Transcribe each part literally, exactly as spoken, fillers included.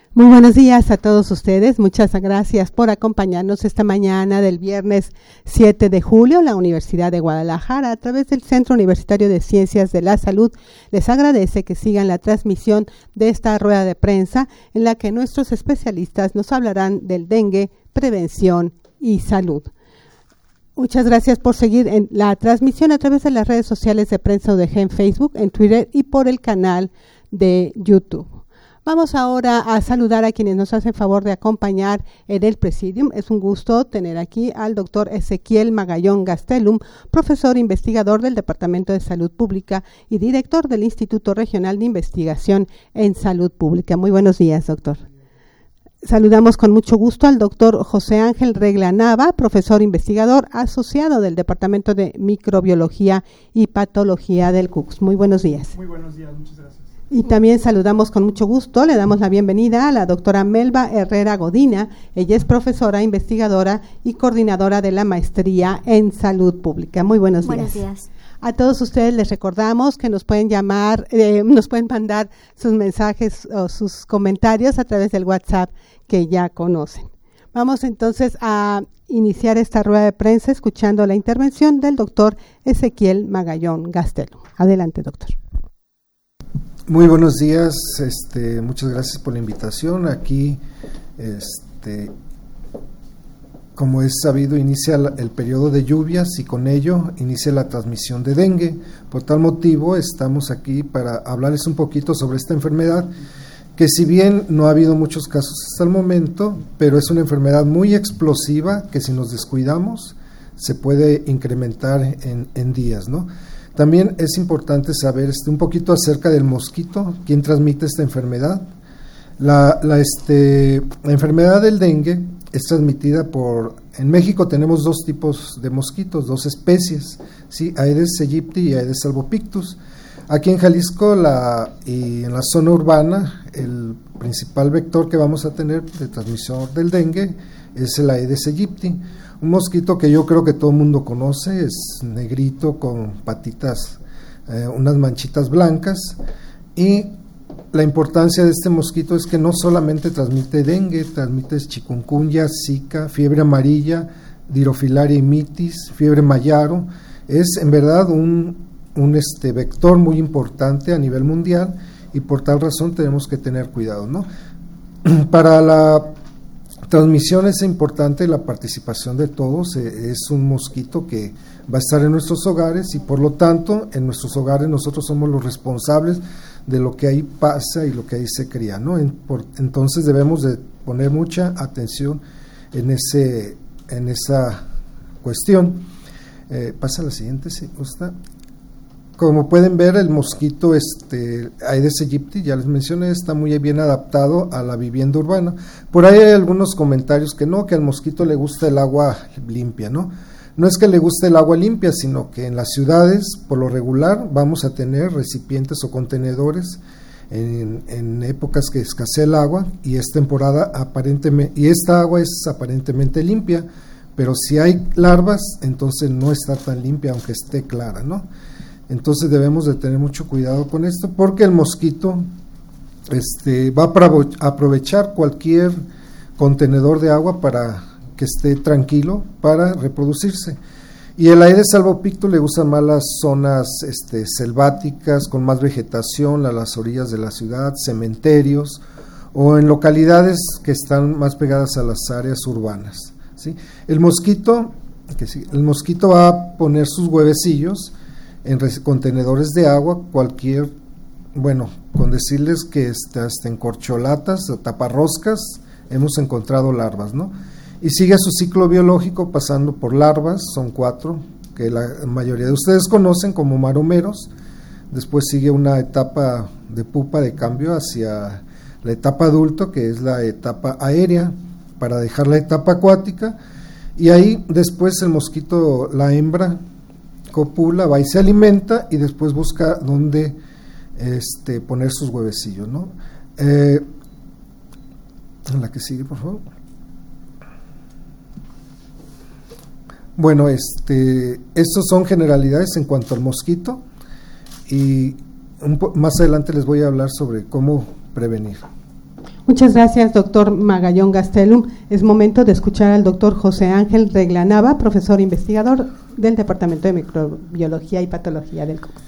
Muy buenos días a todos ustedes. Muchas gracias por acompañarnos esta mañana del viernes siete de julio. La Universidad de Guadalajara, a través del Centro Universitario de Ciencias de la Salud, les agradece que sigan la transmisión de esta rueda de prensa en la que nuestros especialistas nos hablarán del dengue, prevención y salud. Muchas gracias por seguir en la transmisión a través de las redes sociales de Prensa U D G en Facebook, en Twitter y por el canal de YouTube. Vamos ahora a saludar a quienes nos hacen favor de acompañar en el Presidium. Es un gusto tener aquí al doctor Ezequiel Magallón Gastelum, profesor investigador del Departamento de Salud Pública y director del Instituto Regional de Investigación en Salud Pública. Muy buenos días, doctor. Saludamos con mucho gusto al doctor José Ángel Regla Nava, profesor investigador asociado del Departamento de Microbiología y Patología del C U C S. Muy buenos días. Muy buenos días, muchas gracias. Y también saludamos con mucho gusto, le damos la bienvenida a la doctora Melba Herrera Godina. Ella es profesora, investigadora y coordinadora de la maestría en Salud Pública. Muy buenos días. Buenos días. A todos ustedes les recordamos que nos pueden llamar, eh, nos pueden mandar sus mensajes o sus comentarios a través del WhatsApp que ya conocen. Vamos entonces a iniciar esta rueda de prensa escuchando la intervención del doctor Ezequiel Magallón Gastelum. Adelante, doctor. Muy buenos días, este, muchas gracias por la invitación. Aquí, este, como es sabido, inicia la, el periodo de lluvias y con ello inicia la transmisión de dengue. Por tal motivo estamos aquí para hablarles un poquito sobre esta enfermedad, que si bien no ha habido muchos casos hasta el momento, pero es una enfermedad muy explosiva que si nos descuidamos se puede incrementar en, en días, ¿no? También es importante saber este, un poquito acerca del mosquito, quién transmite esta enfermedad. La, la, este, la enfermedad del dengue es transmitida por, en México tenemos dos tipos de mosquitos, dos especies, ¿sí? Aedes aegypti y Aedes albopictus. Aquí en Jalisco la, y en la zona urbana, el principal vector que vamos a tener de transmisión del dengue es el Aedes aegypti. Un mosquito que yo creo que todo el mundo conoce, es negrito con patitas, eh, unas manchitas blancas, y la importancia de este mosquito es que no solamente transmite dengue, transmite chikungunya, zika, fiebre amarilla, dirofilaria imitis, fiebre mayaro. Es en verdad un, un este, vector muy importante a nivel mundial y por tal razón tenemos que tener cuidado, ¿no? Para la transmisión es importante la participación de todos. Es un mosquito que va a estar en nuestros hogares y por lo tanto en nuestros hogares nosotros somos los responsables de lo que ahí pasa y lo que ahí se cría, ¿no? En, por, entonces debemos de poner mucha atención en ese en esa cuestión. Eh, pasa a la siguiente, si gusta. Como pueden ver, el mosquito este, Aedes aegypti, ya les mencioné, está muy bien adaptado a la vivienda urbana. Por ahí hay algunos comentarios que no, que al mosquito le gusta el agua limpia, ¿no? No es que le guste el agua limpia, sino que en las ciudades, por lo regular, vamos a tener recipientes o contenedores en, en épocas que escasea el agua y es temporada aparentemente, y esta agua es aparentemente limpia, pero si hay larvas, entonces no está tan limpia, aunque esté clara, ¿no? Entonces debemos de tener mucho cuidado con esto porque el mosquito este, va a aprovechar cualquier contenedor de agua para que esté tranquilo para reproducirse. Y el Aedes albopictus le gustan más las zonas este, selváticas con más vegetación, a las orillas de la ciudad, cementerios o en localidades que están más pegadas a las áreas urbanas, ¿sí? El mosquito, que sí, el mosquito va a poner sus huevecillos en contenedores de agua, cualquier, bueno, con decirles que hasta en corcholatas o taparroscas hemos encontrado larvas, ¿no? Y sigue su ciclo biológico pasando por larvas, son cuatro, que la mayoría de ustedes conocen como maromeros. Después sigue una etapa de pupa de cambio hacia la etapa adulto, que es la etapa aérea, para dejar la etapa acuática, y ahí después el mosquito, la hembra, copula, va y se alimenta y después busca dónde este, poner sus huevecillos, ¿no? Eh, la que sigue, por favor. Bueno, este, estos son generalidades en cuanto al mosquito y un po- más adelante les voy a hablar sobre cómo prevenir. Muchas gracias, doctor Magallón Gastelum. Es momento de escuchar al doctor José Ángel Reglanava, profesor investigador del Departamento de Microbiología y Patología del COCSE.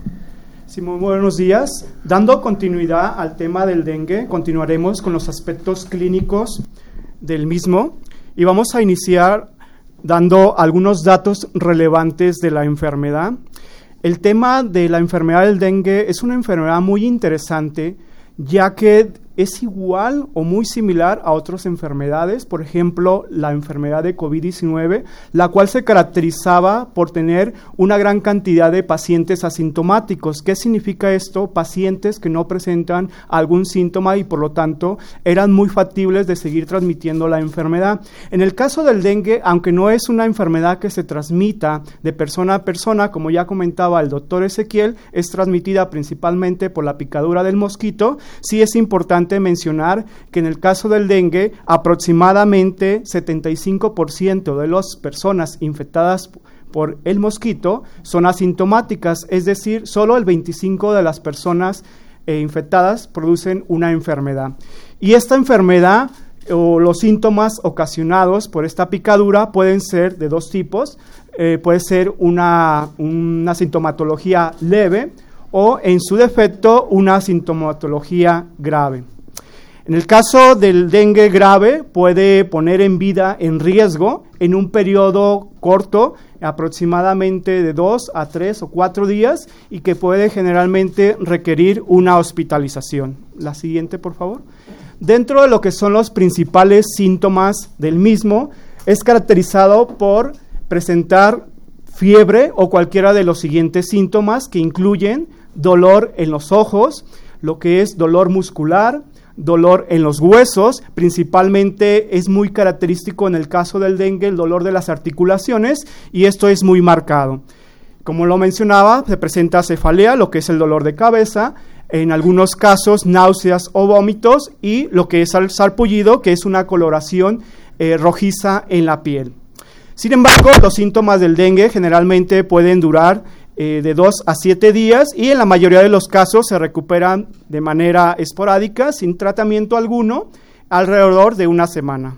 Sí, muy buenos días. Dando continuidad al tema del dengue, continuaremos con los aspectos clínicos del mismo y vamos a iniciar dando algunos datos relevantes de la enfermedad. El tema de la enfermedad del dengue es una enfermedad muy interesante, ya que es igual o muy similar a otras enfermedades, por ejemplo, la enfermedad de COVID diecinueve, la cual se caracterizaba por tener una gran cantidad de pacientes asintomáticos. ¿Qué significa esto? Pacientes que no presentan algún síntoma y por lo tanto eran muy factibles de seguir transmitiendo la enfermedad. En el caso del dengue, aunque no es una enfermedad que se transmita de persona a persona, como ya comentaba el doctor Ezequiel, es transmitida principalmente por la picadura del mosquito. Sí es importante mencionar que en el caso del dengue, aproximadamente setenta y cinco por ciento de las personas infectadas por el mosquito son asintomáticas, es decir, solo el veinticinco por ciento de las personas eh, infectadas producen una enfermedad. Y esta enfermedad o los síntomas ocasionados por esta picadura pueden ser de dos tipos, eh, puede ser una, una sintomatología leve o en su defecto una sintomatología grave. En el caso del dengue grave, puede poner en vida en riesgo en un periodo corto, aproximadamente de dos a tres o cuatro días, y que puede generalmente requerir una hospitalización. La siguiente, por favor. Dentro de lo que son los principales síntomas del mismo, es caracterizado por presentar fiebre o cualquiera de los siguientes síntomas, que incluyen dolor en los ojos, lo que es dolor muscular, dolor en los huesos, principalmente es muy característico en el caso del dengue el dolor de las articulaciones y esto es muy marcado. Como lo mencionaba, se presenta cefalea, lo que es el dolor de cabeza, en algunos casos náuseas o vómitos y lo que es el sarpullido, que es una coloración eh, rojiza en la piel. Sin embargo, los síntomas del dengue generalmente pueden durar Eh, de dos a siete días y en la mayoría de los casos se recuperan de manera esporádica, sin tratamiento alguno, alrededor de una semana.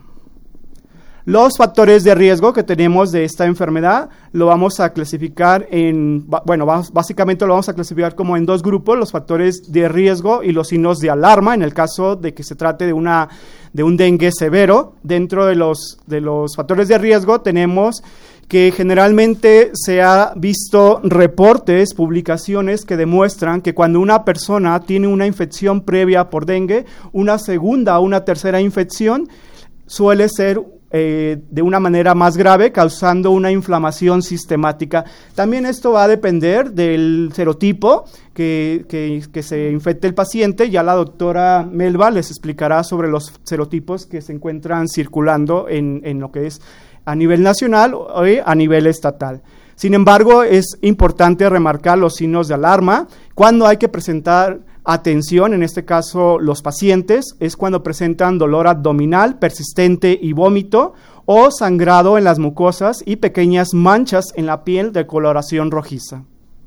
Los factores de riesgo que tenemos de esta enfermedad lo vamos a clasificar en, bueno, básicamente lo vamos a clasificar como en dos grupos, los factores de riesgo y los signos de alarma, en el caso de que se trate de una de un dengue severo. Dentro de los, de los factores de riesgo tenemos que generalmente se ha visto reportes, publicaciones que demuestran que cuando una persona tiene una infección previa por dengue, una segunda o una tercera infección suele ser eh, de una manera más grave, causando una inflamación sistemática. También esto va a depender del serotipo que, que, que se infecte el paciente. Ya la doctora Melba les explicará sobre los serotipos que se encuentran circulando en, en lo que es a nivel nacional o a nivel estatal. Sin embargo, es importante remarcar los signos de alarma. Cuando hay que presentar atención, en este caso los pacientes, es cuando presentan dolor abdominal persistente y vómito, o sangrado en las mucosas y pequeñas manchas en la piel de coloración rojiza.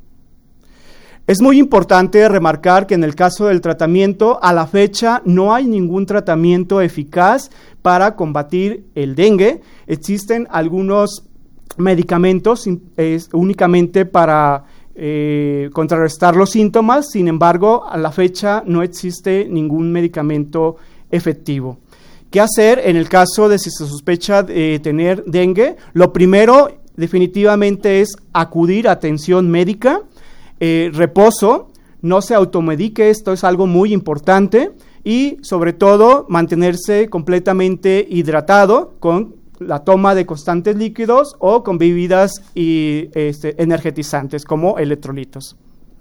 Es muy importante remarcar que en el caso del tratamiento, a la fecha no hay ningún tratamiento eficaz para combatir el dengue. Existen algunos medicamentos eh, únicamente para eh, contrarrestar los síntomas, sin embargo, a la fecha no existe ningún medicamento efectivo. ¿Qué hacer en el caso de si se sospecha de tener dengue? Lo primero definitivamente es acudir a atención médica. Eh, reposo, no se automedique, esto es algo muy importante, y sobre todo mantenerse completamente hidratado con la toma de constantes líquidos o con bebidas y, este, energetizantes como electrolitos.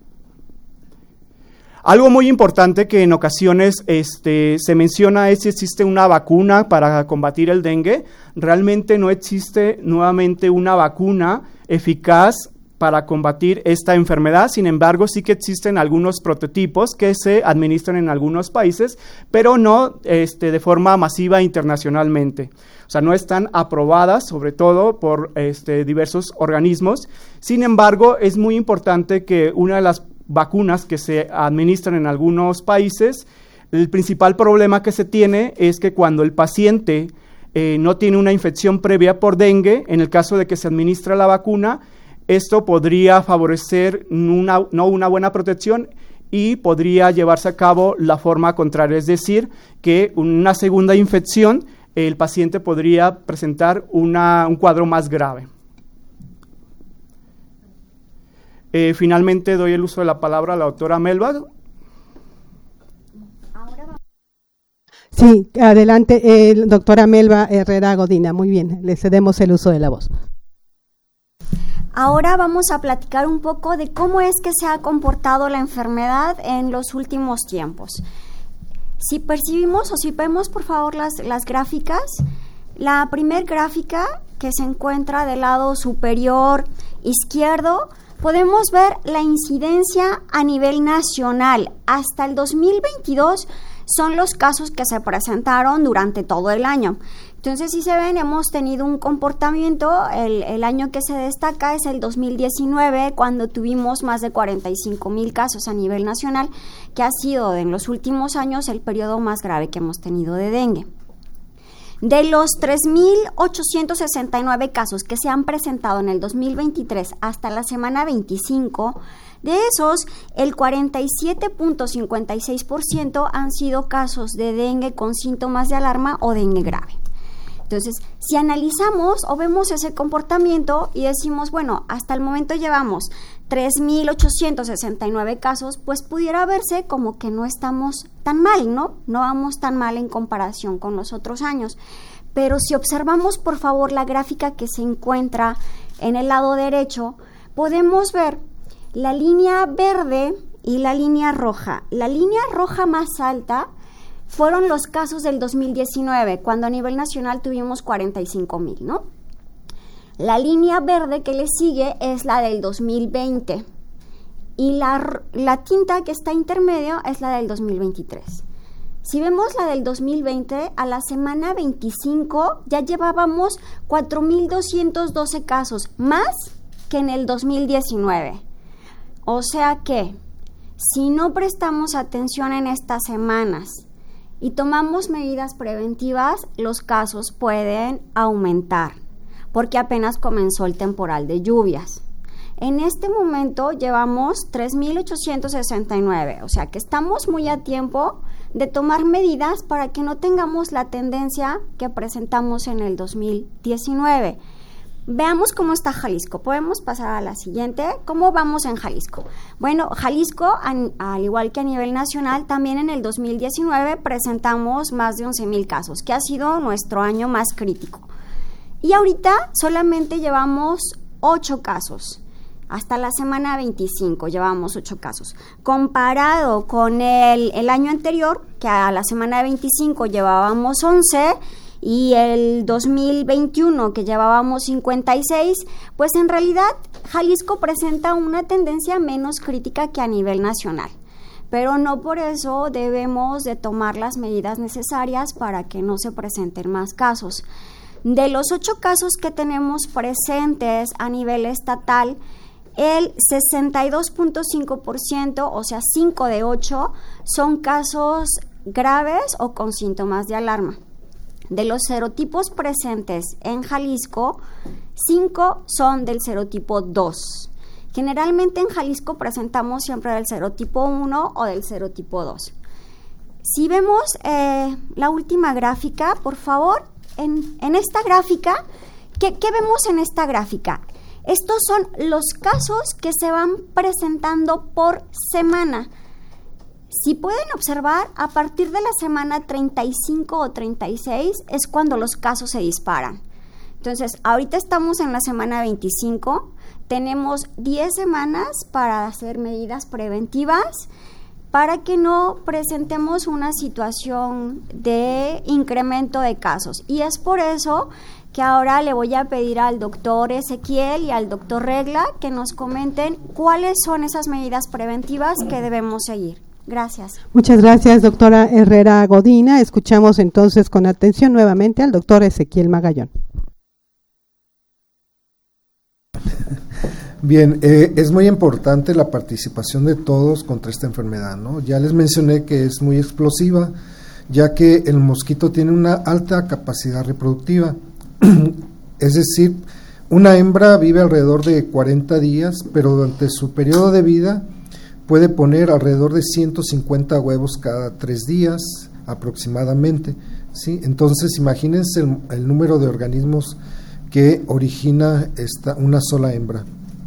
Algo muy importante que en ocasiones este, se menciona es si existe una vacuna para combatir el dengue. Realmente no existe nuevamente una vacuna eficaz para combatir esta enfermedad. Sin embargo, sí que existen algunos prototipos que se administran en algunos países, pero no este, de forma masiva internacionalmente. O sea, no están aprobadas, sobre todo por este, diversos organismos. Sin embargo, es muy importante que una de las vacunas que se administran en algunos países El principal problema que se tiene es que cuando el paciente eh, no tiene una infección previa por dengue, en el caso de que se administra la vacuna, esto podría favorecer una, no una buena protección y podría llevarse a cabo la forma contraria, es decir, que una segunda infección, el paciente podría presentar una, un cuadro más grave. Eh, finalmente doy el uso de la palabra a la doctora Melba. Sí, adelante, eh, doctora Melba Herrera Godina. Muy bien, le cedemos el uso de la voz. Ahora vamos a platicar un poco de cómo es que se ha comportado la enfermedad en los últimos tiempos. Si percibimos o si vemos por favor las, las gráficas, la primer gráfica que se encuentra del lado superior izquierdo, podemos ver la incidencia a nivel nacional. Hasta el dos mil veintidós son los casos que se presentaron durante todo el año. Entonces, si se ven, hemos tenido un comportamiento, el, el año que se destaca es el dos mil diecinueve, cuando tuvimos más de cuarenta y cinco mil casos a nivel nacional, que ha sido en los últimos años el periodo más grave que hemos tenido de dengue. De los tres mil ochocientos sesenta y nueve casos que se han presentado en el dos mil veintitrés hasta la semana veinticinco, de esos, el cuarenta y siete punto cincuenta y seis por ciento han sido casos de dengue con síntomas de alarma o dengue grave. Entonces, si analizamos o vemos ese comportamiento y decimos, bueno, hasta el momento llevamos tres mil ochocientos sesenta y nueve casos, pues pudiera verse como que no estamos tan mal, ¿no? No vamos tan mal en comparación con los otros años. Pero si observamos, por favor, la gráfica que se encuentra en el lado derecho, podemos ver la línea verde y la línea roja. La línea roja más alta fueron los casos del dos mil diecinueve, cuando a nivel nacional tuvimos cuarenta y cinco mil, ¿no? La línea verde que le sigue es la del dos mil veinte y la, la tinta que está intermedio es la del dos mil veintitrés. Si vemos la del dos mil veinte, a la semana veinticinco ya llevábamos cuatro mil doscientos doce casos, más que en el dos mil diecinueve. O sea que, si no prestamos atención en estas semanas y tomamos medidas preventivas, los casos pueden aumentar, porque apenas comenzó el temporal de lluvias. En este momento llevamos tres mil ochocientos sesenta y nueve, o sea que estamos muy a tiempo de tomar medidas para que no tengamos la tendencia que presentamos en el dos mil diecinueve. Veamos cómo está Jalisco. Podemos pasar a la siguiente. ¿Cómo vamos en Jalisco? Bueno, Jalisco, an, al igual que a nivel nacional, también en el dos mil diecinueve presentamos más de once mil casos, que ha sido nuestro año más crítico. Y ahorita solamente llevamos ocho casos. Hasta la semana veinticinco llevamos ocho casos. Comparado con el, el año anterior, que a la semana veinticinco llevábamos once, y el dos mil veintiuno que llevábamos cincuenta y seis, pues en realidad Jalisco presenta una tendencia menos crítica que a nivel nacional, pero no por eso debemos de tomar las medidas necesarias para que no se presenten más casos. De los ocho casos que tenemos presentes a nivel estatal, el sesenta y dos punto cinco por ciento, o sea cinco de ocho, son casos graves o con síntomas de alarma. De los serotipos presentes en Jalisco, cinco son del serotipo dos. Generalmente en Jalisco presentamos siempre del serotipo uno o del serotipo dos. Si vemos eh, la última gráfica, por favor, en, en esta gráfica, ¿qué, ¿qué vemos en esta gráfica? Estos son los casos que se van presentando por semana. Si pueden observar, a partir de la semana treinta y cinco o treinta y seis es cuando los casos se disparan. Entonces, ahorita estamos en la semana veinticinco, tenemos diez semanas para hacer medidas preventivas para que no presentemos una situación de incremento de casos. Y es por eso que ahora le voy a pedir al doctor Ezequiel y al doctor Regla que nos comenten cuáles son esas medidas preventivas que debemos seguir. Gracias. Muchas gracias, doctora Herrera Godina. Escuchamos entonces con atención nuevamente al doctor Ezequiel Magallón. Bien, eh, es muy importante la participación de todos contra esta enfermedad, ¿no? Ya les mencioné que es muy explosiva, ya que el mosquito tiene una alta capacidad reproductiva. Es decir, una hembra vive alrededor de cuarenta días, pero durante su periodo de vida puede poner alrededor de ciento cincuenta huevos cada tres días aproximadamente, ¿sí? Entonces, imagínense el, el número de organismos que origina esta, una sola hembra.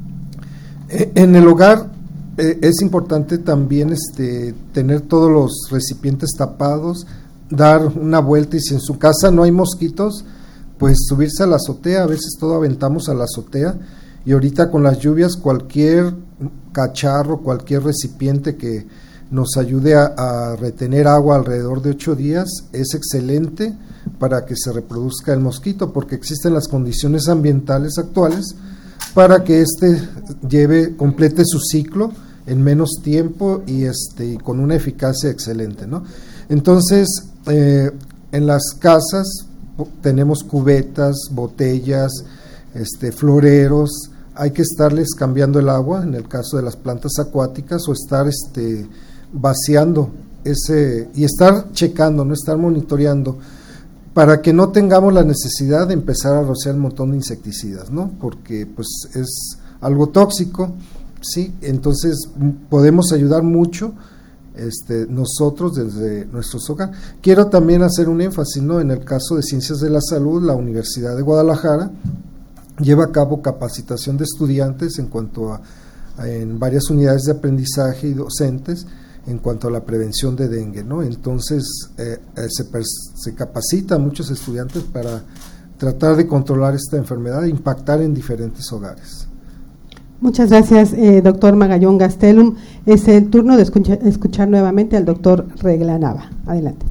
En el hogar eh, es importante también este, tener todos los recipientes tapados, dar una vuelta, y si en su casa no hay mosquitos, pues subirse a la azotea. A veces todo aventamos a la azotea, y ahorita con las lluvias cualquier cacharro, cualquier recipiente que nos ayude a, a retener agua alrededor de ocho días es excelente para que se reproduzca el mosquito, porque existen las condiciones ambientales actuales para que éste lleve, complete su ciclo en menos tiempo y este y con una eficacia excelente, ¿no? Entonces, eh, en las casas tenemos cubetas, botellas, este, floreros. Hay que estarles cambiando el agua en el caso de las plantas acuáticas, o estar este, vaciando ese y estar checando, no estar monitoreando, para que no tengamos la necesidad de empezar a rociar un montón de insecticidas, ¿no? Porque pues es algo tóxico, ¿sí? Entonces podemos ayudar mucho este, nosotros desde nuestros hogares. Quiero también hacer un énfasis, ¿no? En el caso de Ciencias de la Salud, la Universidad de Guadalajara lleva a cabo capacitación de estudiantes en cuanto a, a en varias unidades de aprendizaje y docentes en cuanto a la prevención de dengue, ¿no? Entonces eh, eh, se, se capacita a muchos estudiantes para tratar de controlar esta enfermedad e impactar en diferentes hogares. Muchas gracias, eh, doctor Magallón Gastelum. Es el turno de escuchar, escuchar nuevamente al doctor Regla Nava. Adelante.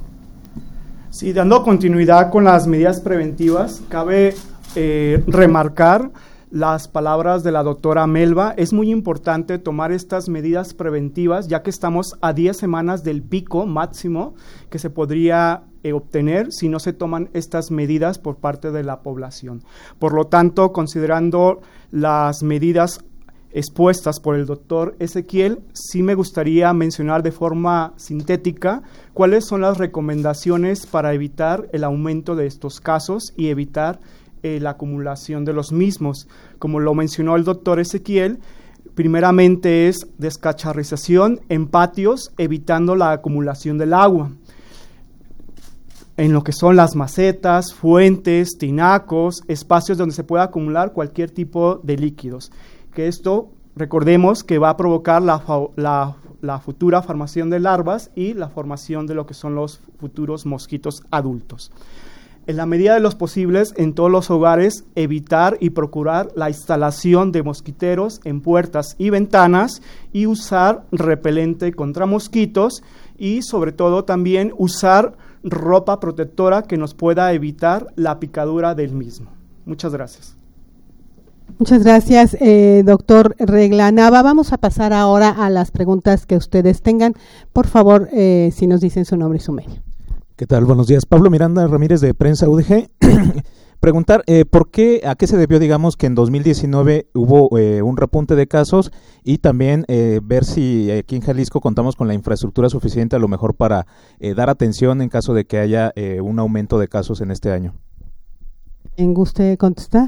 Sí, dando continuidad con las medidas preventivas, cabe eh, remarcar las palabras de la doctora Melba. Es muy importante tomar estas medidas preventivas, ya que estamos a diez semanas del pico máximo que se podría eh, obtener si no se toman estas medidas por parte de la población. Por lo tanto, considerando las medidas expuestas por el doctor Ezequiel, sí me gustaría mencionar de forma sintética cuáles son las recomendaciones para evitar el aumento de estos casos y evitar Eh, la acumulación de los mismos. Como lo mencionó el doctor Ezequiel, primeramente es descacharrización en patios, evitando la acumulación del agua en lo que son las macetas, fuentes, tinacos, espacios donde se pueda acumular cualquier tipo de líquidos, que esto, recordemos, que va a provocar la, la, la futura formación de larvas y la formación de lo que son los futuros mosquitos adultos. En la medida de los posibles, en todos los hogares, evitar y procurar la instalación de mosquiteros en puertas y ventanas y usar repelente contra mosquitos y, sobre todo, también usar ropa protectora que nos pueda evitar la picadura del mismo. Muchas gracias. Muchas gracias, eh, doctor Regla Nava. Vamos a pasar ahora a las preguntas que ustedes tengan. Por favor, eh, si nos dicen su nombre y su medio. ¿Qué tal? Buenos días. Pablo Miranda Ramírez, de Prensa U D G. Preguntar, eh, ¿por qué, a qué se debió, digamos, que en dos mil diecinueve hubo eh, un repunte de casos, y también eh, ver si aquí en Jalisco contamos con la infraestructura suficiente a lo mejor para eh, dar atención en caso de que haya eh, un aumento de casos en este año? ¿En guste contestar?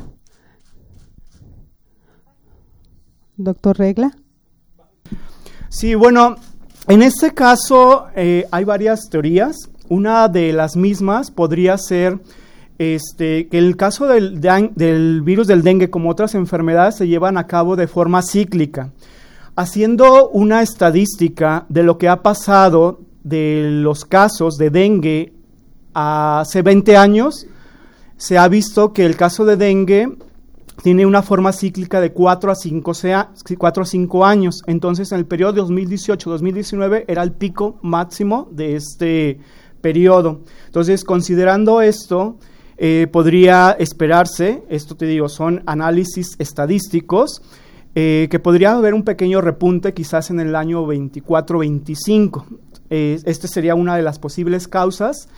Doctor Regla. Sí, bueno, en este caso eh, hay varias teorías. Una de las mismas podría ser este, que el caso del, del virus del dengue, como otras enfermedades, se llevan a cabo de forma cíclica. Haciendo una estadística de lo que ha pasado de los casos de dengue hace veinte años, se ha visto que el caso de dengue tiene una forma cíclica de cuatro a cinco años. Entonces, en el periodo de dos mil dieciocho a dos mil diecinueve era el pico máximo de este periodo. Entonces, considerando esto, eh, podría esperarse, esto te digo, son análisis estadísticos, eh, que podría haber un pequeño repunte quizás en el año veinticuatro veinticinco. Eh, este sería una de las posibles causas.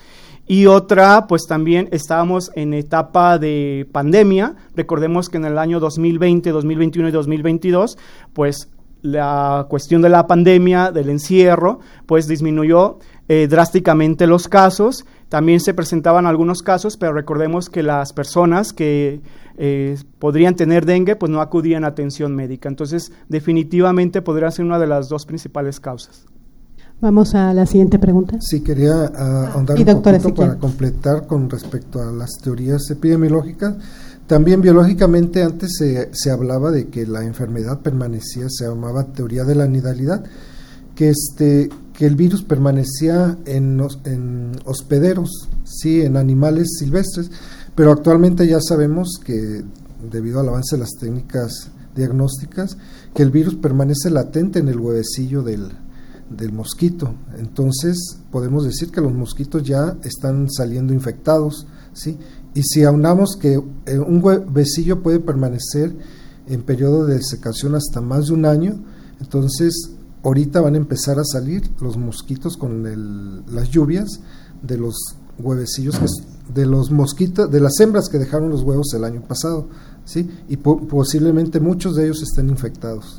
Y otra, pues también estábamos en etapa de pandemia. Recordemos que en el año dos mil veinte, dos mil veintiuno y dos mil veintidós, pues la cuestión de la pandemia, del encierro, pues disminuyó eh, drásticamente los casos. También se presentaban algunos casos, pero recordemos que las personas que eh, podrían tener dengue, pues no acudían a atención médica. Entonces, definitivamente podría ser una de las dos principales causas. Vamos a la siguiente pregunta. Sí, quería uh, ahondar y un doctora poquito Ezequiel. para completar con respecto a las teorías epidemiológicas. También biológicamente antes se, se hablaba de que la enfermedad permanecía, se llamaba teoría de la nidalidad, que este que el virus permanecía en, en hospederos, sí, en animales silvestres, pero actualmente ya sabemos que debido al avance de las técnicas diagnósticas, que el virus permanece latente en el huevecillo del, del mosquito. Entonces podemos decir que los mosquitos ya están saliendo infectados, ¿sí? Y si aunamos que eh, un huevecillo puede permanecer en periodo de desecación hasta más de un año, entonces ahorita van a empezar a salir los mosquitos con el, las lluvias de los huevecillos, que, de los mosquitos, de las hembras que dejaron los huevos el año pasado, ¿sí? Y po posiblemente muchos de ellos estén infectados.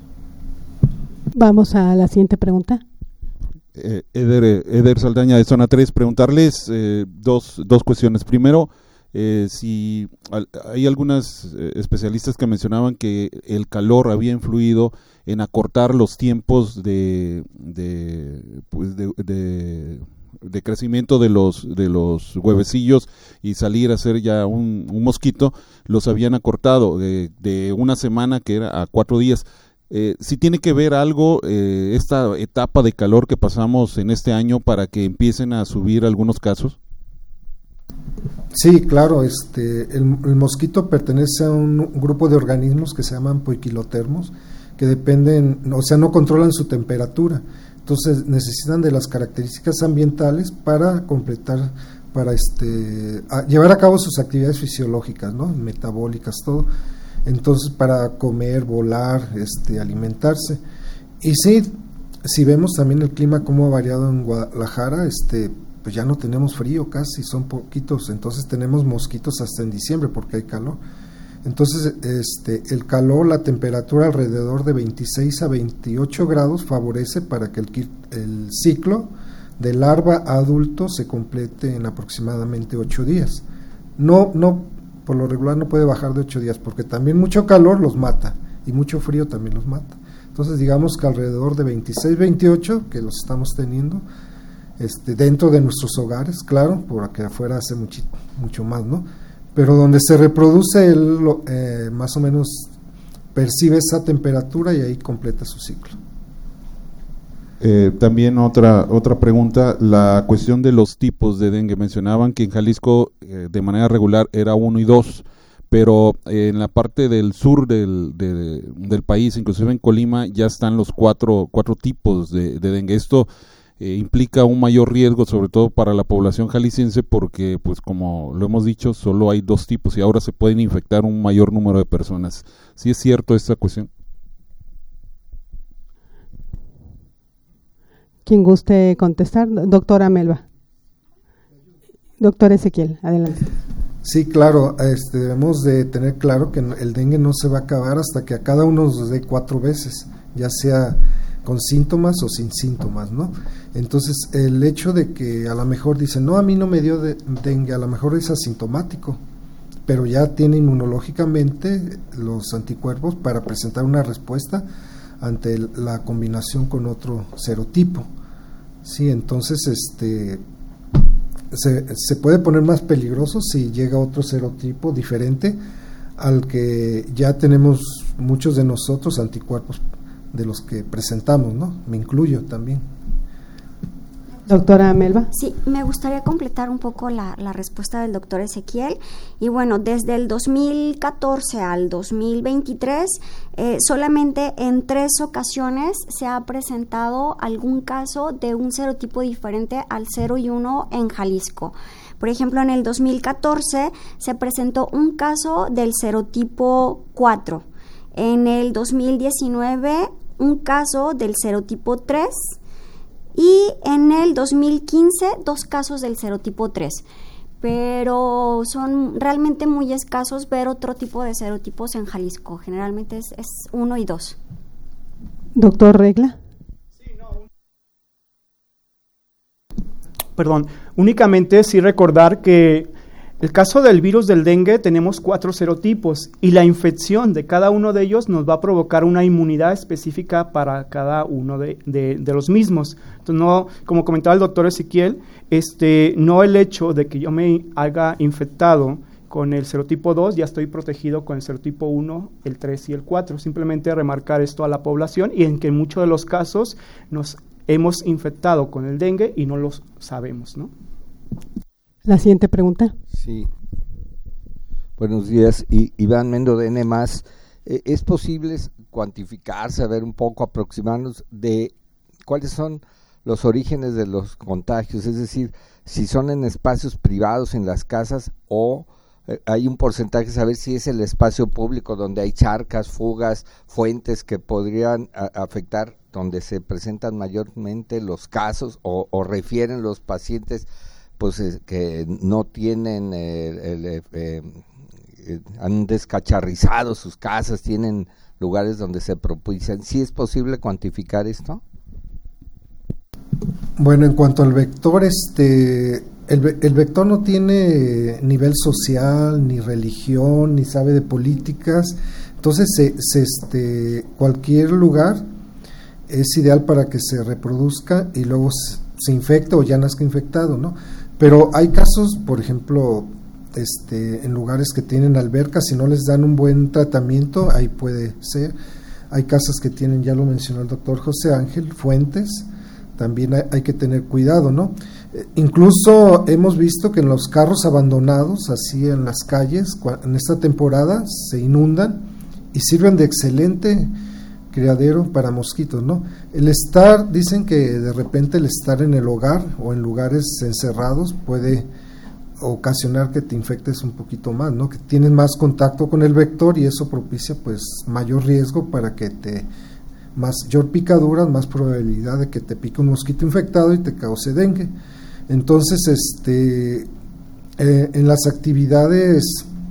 Vamos a la siguiente pregunta. Eh, Eder, Eder Saldaña de Zona tres, preguntarles eh, dos, dos cuestiones. Primero, eh, si al, hay algunas eh, especialistas que mencionaban que el calor había influido en acortar los tiempos de de, pues de, de, de crecimiento de los de los huevecillos y salir a ser ya un, un mosquito, los habían acortado de, de una semana que era a cuatro días. Eh, si tiene que ver algo eh, esta etapa de calor que pasamos en este año para que empiecen a subir algunos casos. Sí, claro, este, el, el mosquito pertenece a un grupo de organismos que se llaman poiquilotermos, que dependen, o sea, no controlan su temperatura, entonces necesitan de las características ambientales para completar, para este, a, llevar a cabo sus actividades fisiológicas, ¿no? Metabólicas, todo. Entonces, para comer, volar, este, alimentarse. Y sí, si vemos también el clima cómo ha variado en Guadalajara, este, pues ya no tenemos frío casi, son poquitos, entonces tenemos mosquitos hasta en diciembre porque hay calor. Entonces, este, el calor, la temperatura alrededor de veintiséis a veintiocho grados favorece para que el, el ciclo de larva a adulto se complete en aproximadamente ocho días. No, no por lo regular no puede bajar de ocho días, porque también mucho calor los mata, y mucho frío también los mata. Entonces digamos que alrededor de veintiséis, veintiocho, que los estamos teniendo, este, dentro de nuestros hogares, claro, porque afuera hace mucho, mucho más, ¿no? Pero donde se reproduce, él eh, más o menos percibe esa temperatura y ahí completa su ciclo. Eh, también otra otra pregunta, la cuestión de los tipos de dengue. Mencionaban que en Jalisco eh, de manera regular era uno y dos, pero eh, en la parte del sur del, de, del país, inclusive en Colima, ya están los cuatro cuatro tipos de, de dengue. Esto eh, implica un mayor riesgo, sobre todo para la población jalisciense, porque, pues como lo hemos dicho, solo hay dos tipos y ahora se pueden infectar un mayor número de personas. ¿Sí es cierto esta cuestión? Quien guste contestar, doctora Melba. Doctor Ezequiel, adelante. Sí, claro, este, debemos de tener claro que el dengue no se va a acabar hasta que a cada uno nos dé cuatro veces, ya sea con síntomas o sin síntomas, ¿no? Entonces, el hecho de que a lo mejor dicen, no, a mí no me dio de, dengue, a lo mejor es asintomático, pero ya tiene inmunológicamente los anticuerpos para presentar una respuesta ante el, la combinación con otro serotipo. Sí, entonces este se, se puede poner más peligroso si llega otro serotipo diferente al que ya tenemos muchos de nosotros anticuerpos de los que presentamos, ¿no? Me incluyo también. Doctora Melba. Sí, me gustaría completar un poco la, la respuesta del doctor Ezequiel. Y bueno, desde el dos mil catorce al dos mil veintitrés, eh, solamente en tres ocasiones se ha presentado algún caso de un serotipo diferente al cero y uno en Jalisco. Por ejemplo, en el dos mil catorce se presentó un caso del serotipo cuatro. En el dos mil diecinueve, un caso del serotipo tres. y en el dos mil quince dos casos del serotipo tres, pero son realmente muy escasos ver otro tipo de serotipos en Jalisco, generalmente es, es uno y dos. Doctor Regla. Perdón, únicamente sí recordar que el caso del virus del dengue tenemos cuatro serotipos y la infección de cada uno de ellos nos va a provocar una inmunidad específica para cada uno de, de, de los mismos. Entonces, no, como comentaba el doctor Ezequiel, este, no el hecho de que yo me haya infectado con el serotipo dos, ya estoy protegido con el serotipo uno, el tres y el cuatro. Simplemente remarcar esto a la población y en que en muchos de los casos nos hemos infectado con el dengue y no lo sabemos, ¿no? La siguiente pregunta. Sí. Buenos días. I, Iván Mendo de N más. Eh, ¿Es posible cuantificar, saber un poco, aproximarnos de cuáles son los orígenes de los contagios? Es decir, si son en espacios privados, en las casas, o eh, hay un porcentaje, saber si es el espacio público donde hay charcas, fugas, fuentes que podrían a, afectar, donde se presentan mayormente los casos o, o refieren los pacientes pues eh, que no tienen, eh, el, eh, eh, han descacharrizado sus casas, tienen lugares donde se propician. ¿Sí es posible cuantificar esto? Bueno, en cuanto al vector, este, el, el vector no tiene nivel social, ni religión, ni sabe de políticas, entonces se, se, este, cualquier lugar es ideal para que se reproduzca y luego se, se infecte o ya nazca infectado, ¿no? Pero hay casos, por ejemplo, este, en lugares que tienen albercas, si no les dan un buen tratamiento, ahí puede ser. Hay casas que tienen, ya lo mencionó el doctor José Ángel, fuentes, también hay, hay que tener cuidado, ¿no? Eh, incluso hemos visto que en los carros abandonados, así en las calles, en esta temporada se inundan y sirven de excelente criadero para mosquitos, ¿no? El estar, dicen que de repente el estar en el hogar o en lugares encerrados puede ocasionar que te infectes un poquito más, ¿no? Que tienes más contacto con el vector y eso propicia pues mayor riesgo para que te, mayor picadura, más probabilidad de que te pique un mosquito infectado y te cause dengue. Entonces, este, eh, en las actividades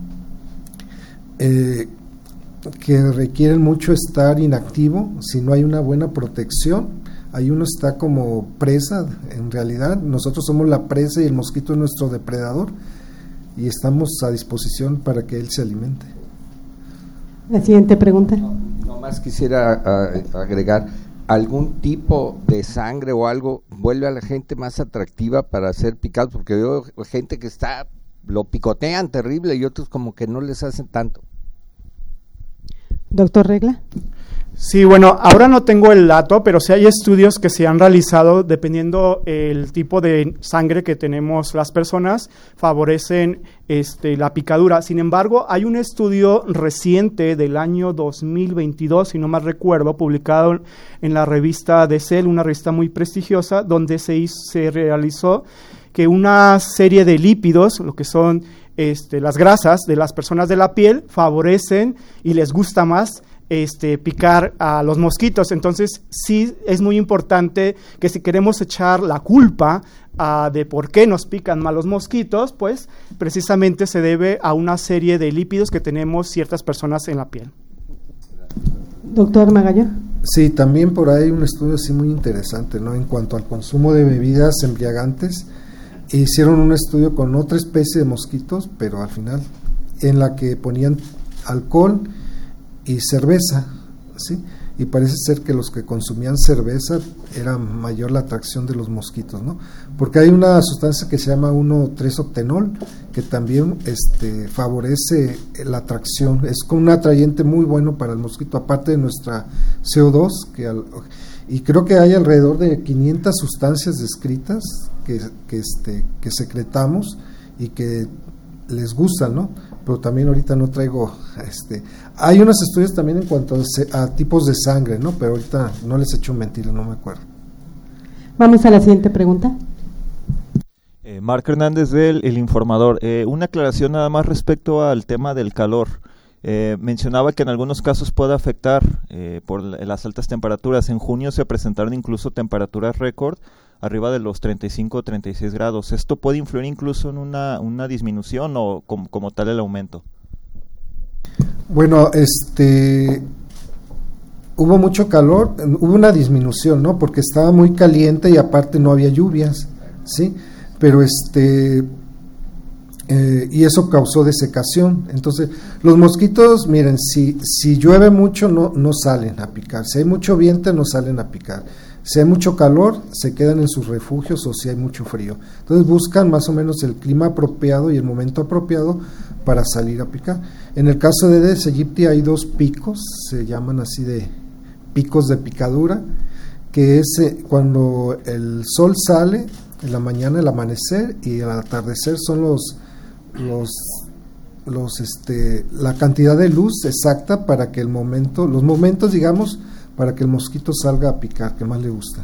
eh, que requieren mucho estar inactivo, si no hay una buena protección, ahí uno está como presa, en realidad nosotros somos la presa y el mosquito es nuestro depredador y estamos a disposición para que él se alimente. La siguiente pregunta. No, nomás quisiera uh, agregar, ¿algún tipo de sangre o algo vuelve a la gente más atractiva para ser picado? Porque veo gente que está, lo picotean terrible y otros como que no les hacen tanto. Doctor Regla. Sí, bueno, ahora no tengo el dato, pero sí hay estudios que se han realizado dependiendo el tipo de sangre que tenemos las personas, favorecen este, la picadura. Sin embargo, hay un estudio reciente del año dos mil veintidós, si no mal recuerdo, publicado en la revista de Cell, una revista muy prestigiosa, donde se, hizo, se realizó que una serie de lípidos, lo que son Este, las grasas de las personas de la piel, favorecen y les gusta más este, picar a los mosquitos. Entonces sí es muy importante que si queremos echar la culpa uh, de por qué nos pican mal los mosquitos, pues precisamente se debe a una serie de lípidos que tenemos ciertas personas en la piel. Doctor Magaña. Sí, también por ahí hay un estudio así muy interesante, ¿no? En cuanto al consumo de bebidas embriagantes, hicieron un estudio con otra especie de mosquitos, pero al final en la que ponían alcohol y cerveza, ¿sí? Y parece ser que los que consumían cerveza era mayor la atracción de los mosquitos, ¿no? Porque hay una sustancia que se llama uno tres octenol que también este, favorece la atracción, es como un atrayente muy bueno para el mosquito, aparte de nuestra C O dos, que al, y creo que hay alrededor de quinientas sustancias descritas que, que, este, que secretamos y que les gustan, ¿no? Pero también ahorita no traigo, este, hay unos estudios también en cuanto a, a tipos de sangre, ¿no? Pero ahorita no les echo mentira, no me acuerdo. Vamos a la siguiente pregunta. Eh, Eh, Marc Hernández del El Informador. Eh, una aclaración nada más respecto al tema del calor. Eh, mencionaba que en algunos casos puede afectar eh, por las altas temperaturas. En junio se presentaron incluso temperaturas récord arriba de los treinta y cinco o treinta y seis grados. ¿Esto puede influir incluso en una, una disminución o como, como tal el aumento? Bueno, este hubo mucho calor, hubo una disminución, ¿no? Porque estaba muy caliente y aparte no había lluvias, ¿sí? Pero este eh, y eso causó desecación. Entonces, los mosquitos, miren, si si llueve mucho no no salen a picar, si hay mucho viento no salen a picar. Si hay mucho calor, se quedan en sus refugios, o si hay mucho frío. Entonces buscan más o menos el clima apropiado y el momento apropiado para salir a picar. En el caso de Aedes aegypti hay dos picos, se llaman así de picos de picadura, que es eh, cuando el sol sale en la mañana, el amanecer, y al atardecer son los los los este la cantidad de luz exacta para que el momento, los momentos, digamos, para que el mosquito salga a picar, que más le gusta.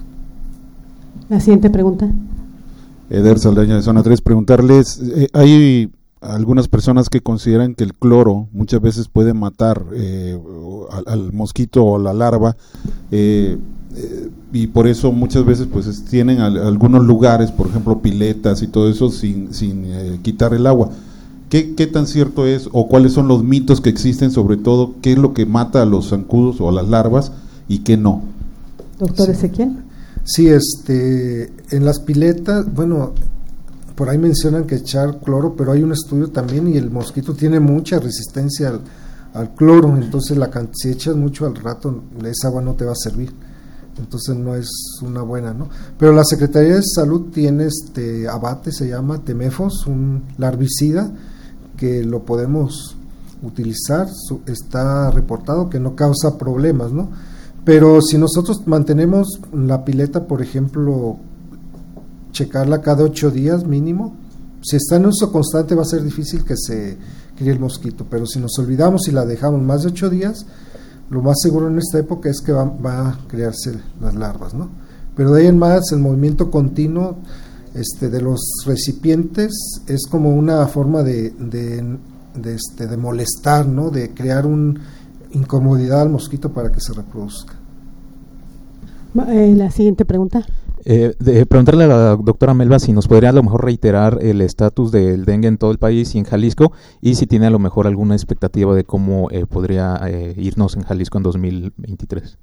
La siguiente pregunta. Eder Saldaña de Zona tres, preguntarles, eh, hay algunas personas que consideran que el cloro muchas veces puede matar eh, al, al mosquito o la larva, eh, eh, y por eso muchas veces pues es, tienen al, algunos lugares, por ejemplo piletas y todo eso, sin, sin eh, quitar el agua. ¿Qué, ¿Qué tan cierto es o cuáles son los mitos que existen, sobre todo qué es lo que mata a los zancudos o a las larvas y qué no? Doctor Sí. Ezequiel. Sí, este, en las piletas, bueno, por ahí mencionan que echar cloro, pero hay un estudio también y el mosquito tiene mucha resistencia al, al cloro, entonces la, si echas mucho al rato, esa agua no te va a servir, entonces no es una buena, ¿no? Pero la Secretaría de Salud tiene este abate, se llama Temefos, un larvicida que lo podemos utilizar, su, está reportado que no causa problemas, ¿no? Pero si nosotros mantenemos la pileta, por ejemplo, checarla cada ocho días mínimo, si está en uso constante va a ser difícil que se críe el mosquito, pero si nos olvidamos y la dejamos más de ocho días, lo más seguro en esta época es que va, va a crearse las larvas, ¿no? Pero de ahí en más, el movimiento continuo este, de los recipientes es como una forma de, de, de, este, de molestar, ¿no? De crear una incomodidad al mosquito para que se reproduzca. Eh, la siguiente pregunta. Eh, de, preguntarle a la doctora Melba si nos podría a lo mejor reiterar el estatus del dengue en todo el país y en Jalisco, y si tiene a lo mejor alguna expectativa de cómo eh, podría eh, irnos en Jalisco en dos mil veintitrés.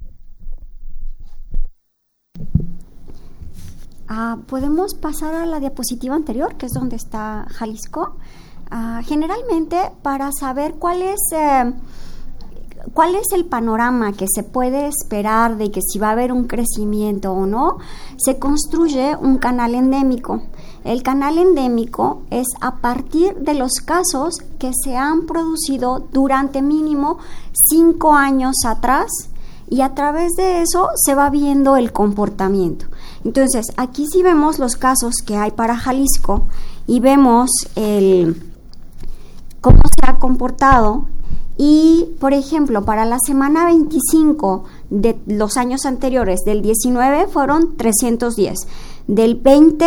Ah, podemos pasar a la diapositiva anterior, que es donde está Jalisco. Ah, generalmente, para saber cuál es eh, cuál es el panorama que se puede esperar de que si va a haber un crecimiento o no, se construye un canal endémico. El canal endémico es a partir de los casos que se han producido durante mínimo cinco años atrás, y a través de eso se va viendo el comportamiento. Entonces, aquí sí vemos los casos que hay para Jalisco y vemos el cómo se ha comportado. Y, por ejemplo, para la semana veinticinco de los años anteriores, del diecinueve fueron trescientos diez, del veinte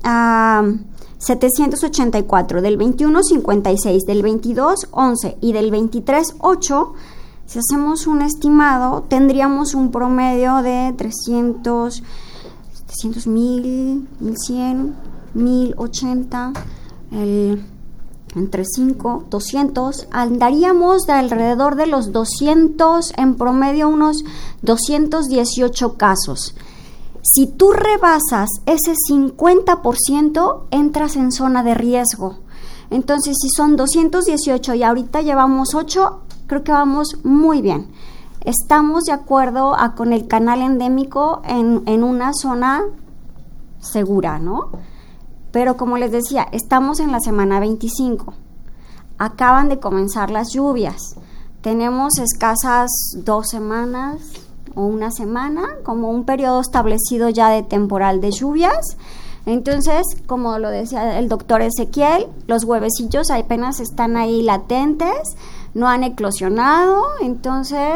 a setecientos ochenta y cuatro, del veintiuno cincuenta y seis, del veintidós once y del veintitrés ocho. Si hacemos un estimado, tendríamos un promedio de trescientos, setecientos, mil, mil cien, mil ochenta, el... entre cinco, doscientos, andaríamos de alrededor de los doscientos, en promedio unos doscientos dieciocho casos. Si tú rebasas ese cincuenta por ciento, entras en zona de riesgo. Entonces, si son doscientos dieciocho y ahorita llevamos ocho, creo que vamos muy bien. Estamos de acuerdo a, con el canal endémico en, en una zona segura, ¿no? Pero como les decía, estamos en la semana veinticinco. Acaban de comenzar las lluvias. Tenemos escasas dos semanas o una semana, como un periodo establecido ya de temporal de lluvias. Entonces, como lo decía el doctor Ezequiel, los huevecillos apenas están ahí latentes, no han eclosionado. Entonces,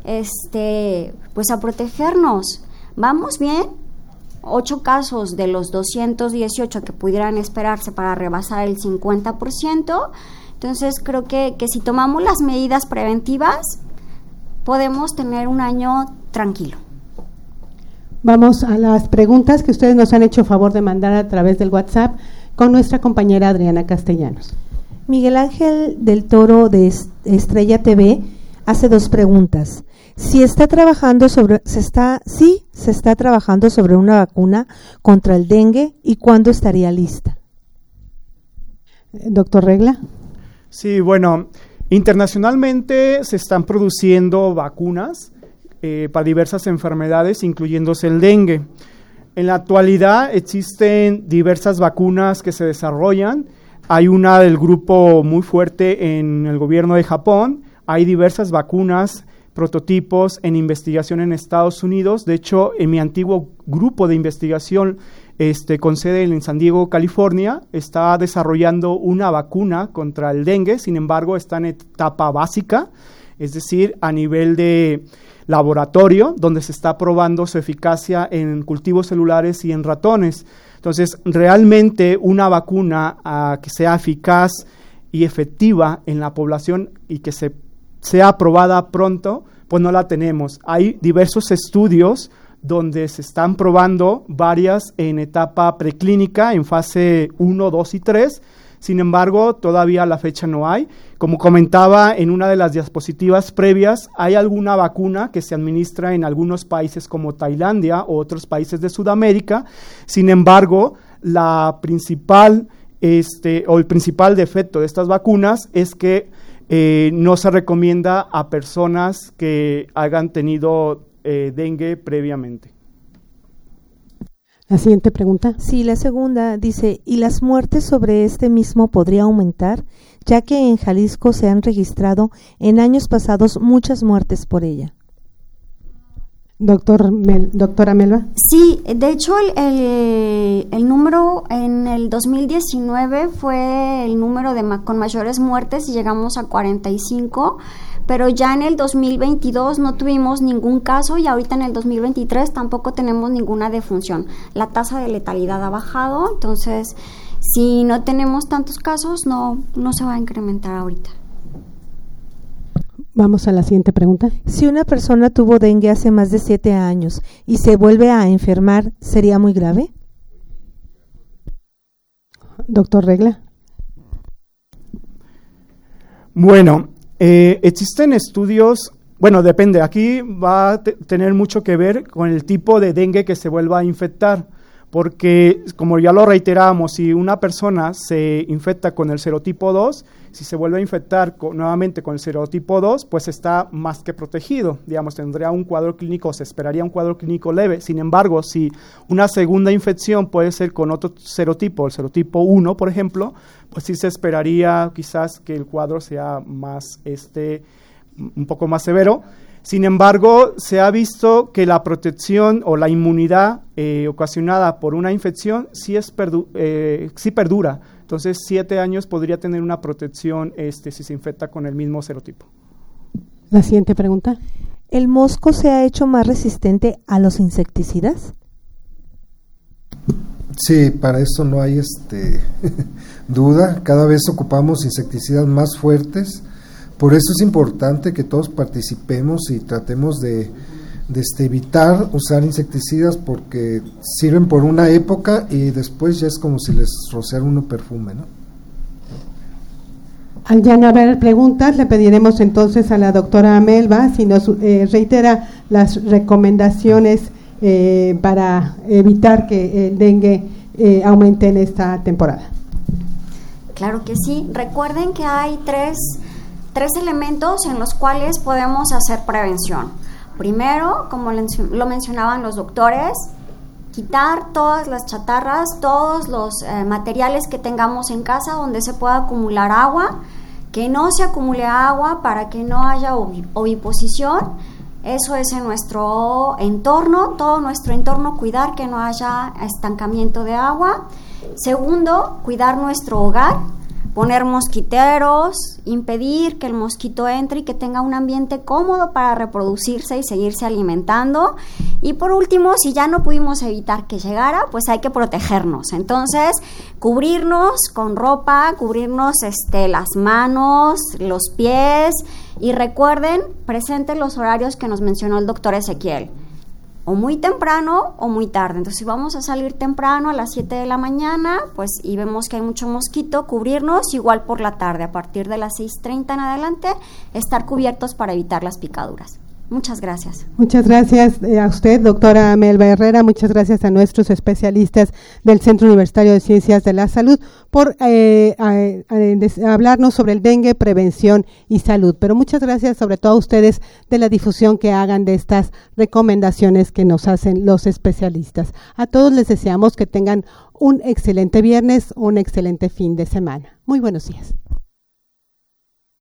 este, pues a protegernos. ¿Vamos bien? Ocho casos de los doscientos dieciocho que pudieran esperarse para rebasar el cincuenta por ciento, Entonces creo que, que si tomamos las medidas preventivas, podemos tener un año tranquilo. Vamos a las preguntas que ustedes nos han hecho favor de mandar a través del WhatsApp con nuestra compañera Adriana Castellanos. Miguel Ángel del Toro de Estrella T V hace dos preguntas. Si está trabajando sobre, se está, sí, se está trabajando sobre una vacuna contra el dengue y cuándo estaría lista. Doctor Regla. Sí, bueno, internacionalmente se están produciendo vacunas eh, para diversas enfermedades, incluyéndose el dengue. En la actualidad existen diversas vacunas que se desarrollan. Hay una del grupo muy fuerte en el gobierno de Japón. Hay diversas vacunas, prototipos en investigación en Estados Unidos. De hecho, en mi antiguo grupo de investigación este, con sede en San Diego, California, está desarrollando una vacuna contra el dengue. Sin embargo, está en etapa básica, es decir, a nivel de laboratorio, donde se está probando su eficacia en cultivos celulares y en ratones. Entonces, realmente una vacuna uh, que sea eficaz y efectiva en la población y que se sea aprobada pronto, pues no la tenemos. Hay diversos estudios donde se están probando varias en etapa preclínica, en fase uno, dos y tres. Sin embargo, todavía a la fecha no hay. Como comentaba en una de las diapositivas previas, hay alguna vacuna que se administra en algunos países como Tailandia o otros países de Sudamérica. Sin embargo, la principal, este, o el principal defecto de estas vacunas es que eh, no se recomienda a personas que hayan tenido eh, dengue previamente. La siguiente pregunta. Sí, la segunda dice, ¿y las muertes sobre este mismo podría aumentar? Ya que en Jalisco se han registrado en años pasados muchas muertes por ella. Doctor Mel, doctora Melba. Sí, de hecho el, el, el número en el dos mil diecinueve fue el número de ma- con mayores muertes y llegamos a cuarenta y cinco, pero ya en el dos mil veintidós no tuvimos ningún caso y ahorita en el dos mil veintitrés tampoco tenemos ninguna defunción. La tasa de letalidad ha bajado, entonces si no tenemos tantos casos no, no se va a incrementar ahorita. Vamos a la siguiente pregunta. Si una persona tuvo dengue hace más de siete años y se vuelve a enfermar, ¿sería muy grave? Doctor Regla. Bueno, eh, existen estudios, bueno, depende, aquí va a t- tener mucho que ver con el tipo de dengue que se vuelva a infectar, porque como ya lo reiteramos, si una persona se infecta con el serotipo dos, si se vuelve a infectar con, nuevamente con el serotipo dos, pues está más que protegido, digamos, tendría un cuadro clínico, se esperaría un cuadro clínico leve. Sin embargo, si una segunda infección puede ser con otro serotipo, el serotipo uno, por ejemplo, pues sí se esperaría quizás que el cuadro sea más, este, un poco más severo. Sin embargo, se ha visto que la protección o la inmunidad eh, ocasionada por una infección sí, es perdu- eh, sí perdura. Entonces, siete años podría tener una protección este, si se infecta con el mismo serotipo. La siguiente pregunta. ¿El mosco se ha hecho más resistente a los insecticidas? Sí, para eso no hay este duda. Cada vez ocupamos insecticidas más fuertes. Por eso es importante que todos participemos y tratemos de, de este, evitar usar insecticidas porque sirven por una época y después ya es como si les rociara uno perfume, ¿no? Al ya no haber preguntas, le pediremos entonces a la doctora Melba si nos eh, reitera las recomendaciones eh, para evitar que el dengue eh, aumente en esta temporada. Claro que sí. Recuerden que hay tres... Tres elementos en los cuales podemos hacer prevención. Primero, como lo mencionaban los doctores, quitar todas las chatarras, todos los eh, materiales que tengamos en casa donde se pueda acumular agua, que no se acumule agua para que no haya oviposición. Eso es en nuestro entorno, todo nuestro entorno, cuidar que no haya estancamiento de agua. Segundo, cuidar nuestro hogar. poner mosquiteros, impedir que el mosquito entre y que tenga un ambiente cómodo para reproducirse y seguirse alimentando. Y por último, si ya no pudimos evitar que llegara, pues hay que protegernos. Entonces, cubrirnos con ropa, cubrirnos este, las manos, los pies, y recuerden, presenten los horarios que nos mencionó el doctor Ezequiel. O muy temprano o muy tarde. Entonces, si vamos a salir temprano a las siete de la mañana, pues y vemos que hay mucho mosquito, cubrirnos, igual por la tarde, a partir de las seis treinta en adelante, estar cubiertos para evitar las picaduras. Muchas gracias. Muchas gracias a usted, doctora Melba Herrera. Muchas gracias a nuestros especialistas del Centro Universitario de Ciencias de la Salud por eh, a, a, a hablarnos sobre el dengue, prevención y salud. Pero muchas gracias sobre todo a ustedes de la difusión que hagan de estas recomendaciones que nos hacen los especialistas. A todos les deseamos que tengan un excelente viernes, un excelente fin de semana. Muy buenos días.